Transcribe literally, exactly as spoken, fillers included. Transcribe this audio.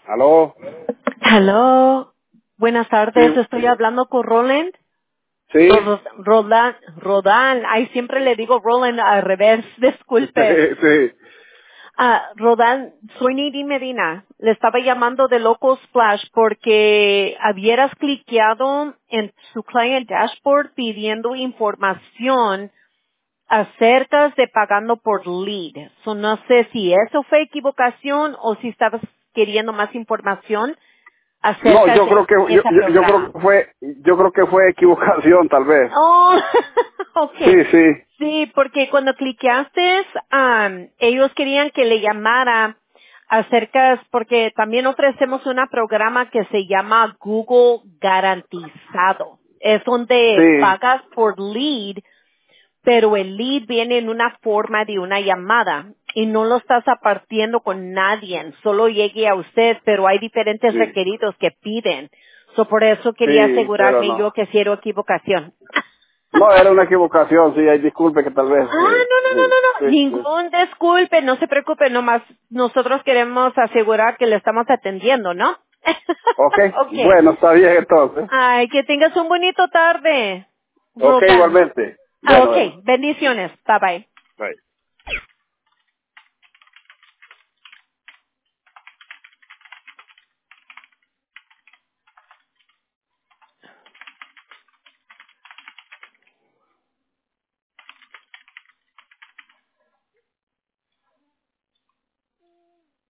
¿Aló? Hello, buenas Sí, tardes, estoy hablando con Roland. sí, Ro- Roland, Rodan, ay, siempre le digo Roland al revés, disculpe. sí, sí, Ah, Rodan, soy Nidhi Medina, le estaba llamando de Local Splash porque habieras cliqueado en su client dashboard pidiendo información acerca de pagando por lead. So, no sé si eso fue equivocación o si estabas queriendo más información No, acerca yo creo de que yo, ese yo, yo creo programa. que fue yo creo que fue equivocación tal vez. Oh, okay. Sí, sí, Sí, porque cuando cliqueaste, am, ellos querían que le llamara acerca, porque también ofrecemos un programa que se llama Google Garantizado. Es donde sí, pagas por lead, pero el lead viene en una forma de una llamada y no lo estás apartiendo con nadie, solo llegue a usted, pero hay diferentes sí, requeridos que piden. So, por eso quería sí, pero asegurarme yo no. que si era equivocación. No, era una equivocación, sí, hay disculpe que tal vez. Ah, eh, no, no, no, sí, no, no, sí, sí. ningún disculpe, no se preocupe, nomás nosotros queremos asegurar que le estamos atendiendo, ¿no? Ok, Okay. bueno, está bien entonces. Ay, que tengas un bonito tarde, Ok, Rodan. igualmente. Ah, Bueno, bueno. okay, bendiciones, bye bye. Bye.